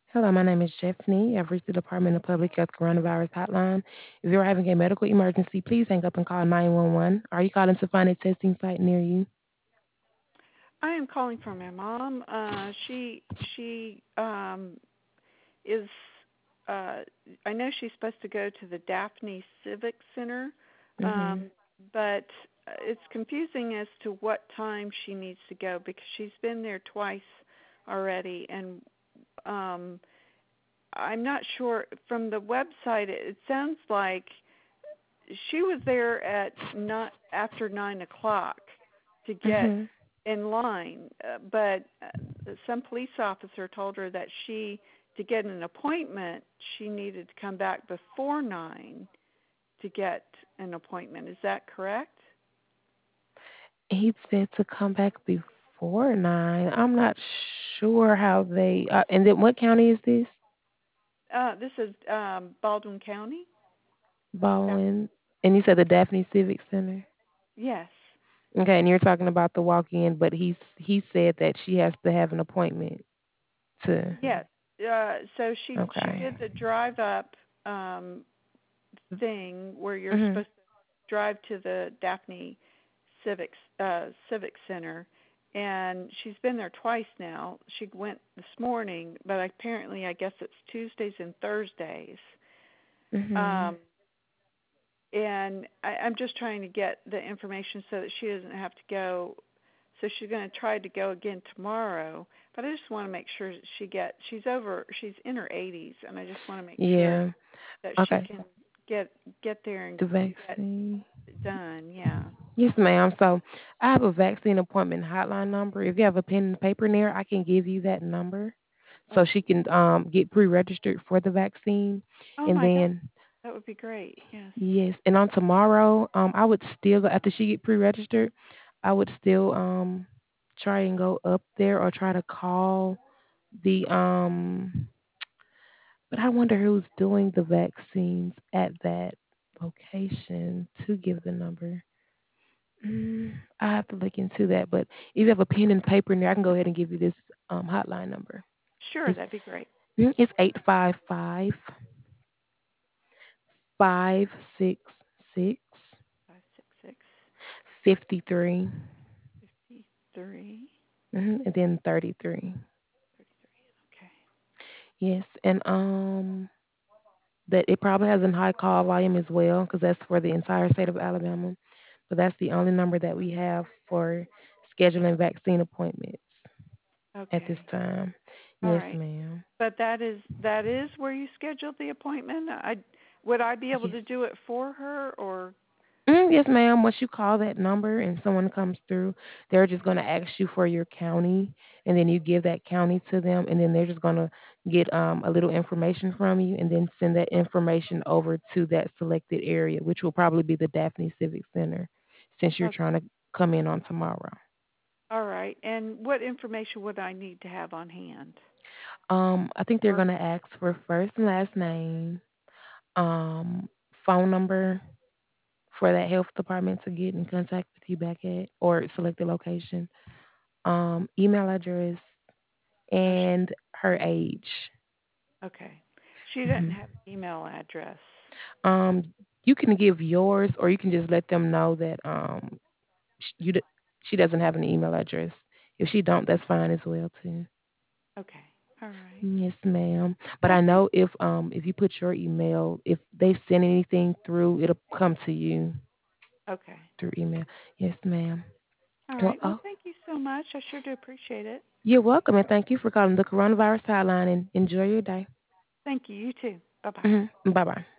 Hello, my name is Stephanie. I've reached the Department of Public Health Coronavirus Hotline. If you're having a medical emergency, please hang up and call 911. Are you calling to find a testing site near you? I am calling for my mom. She is. Uh, I know she's supposed to go to the Daphne Civic Center, Mm-hmm. but it's confusing as to what time she needs to go because she's been there twice already, and um, I'm not sure. From the website, it sounds like she was there at not after 9 o'clock to get Mm-hmm. in line, but some police officer told her that to get an appointment, she needed to come back before 9 to get an appointment. Is that correct? He said to come back before 9. I'm not sure how they. And then what county is this? This is Baldwin County. Baldwin. And you said the Daphne Civic Center. Yes. Okay, and you're talking about the walk-in, but he said that she has to have an appointment to. Yes. So she Okay. did the drive up um, thing where you're Mhm. supposed to drive to the Daphne Civic Center, and she's been there twice now. She went this morning, but apparently I guess it's Tuesdays and Thursdays. Mhm. Um, and I'm just trying to get the information so that she doesn't have to go. So she's going to try to go again tomorrow, but I just want to make sure she's in her 80s, and I just want to make sure Yeah. that she Okay. can get get there and The get vaccine. done. Yeah. Yes, ma'am. So I have a vaccine appointment hotline number. If you have a pen and paper near, I can give you that number so Okay. she can get pre-registered for the vaccine. Oh And my God, then that would be great. Yes. yes, and on tomorrow, I would still after she get pre-registered, I would still try and go up there or try to call the but I wonder who's doing the vaccines at that location to give the number. I have to look into that. But if you have a pen and paper in there, I can go ahead and give you this hotline number. Sure, It's that'd be great. it's 855-566-53. 566 53 And then 33. 33. Okay. Yes, and that it probably has a high call volume as well because that's for the entire state of Alabama. But that's the only number that we have for scheduling vaccine appointments at this Okay. time. All Yes, right. ma'am. But that is where you scheduled the appointment. I would I be able Yes. to do it for her or Yes, ma'am. Once you call that number and someone comes through, they're just going to ask you for your county, and then you give that county to them, and then they're just going to get a little information from you, and then send that information over to that selected area, which will probably be the Daphne Civic Center, since you're okay. trying to come in on tomorrow. All right. And what information would I need to have on hand? I think they're Or going to ask for first and last name, um, phone number for that health department to get in contact with you back at, or select the location, email address, oh, and her age. okay. She doesn't hmm have an email address. Um, you can give yours, or you can just let them know that she doesn't have an email address. If she don't, that's fine as well too. Okay. All right. Yes, ma'am. But Well, I thank know if you put your email, if they send anything through, it'll come to you Okay. through email. Yes, ma'am. All Well, right. Well, oh, thank you so much. I sure do appreciate it. you're welcome, and thank you for calling the coronavirus hotline. And enjoy your day. Thank you. You too. Bye bye. Bye bye.